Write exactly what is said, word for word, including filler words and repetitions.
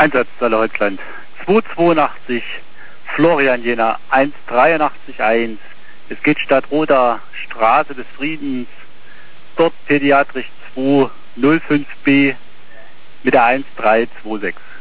Einsatzstelle Holzland zwei zweiundachtzig, Florian Jena eins dreiundachtzig eins. Es geht Stadtroda, Straße des Friedens, dort pädiatrisch zwei null fünf B mit der eins drei zwei sechs.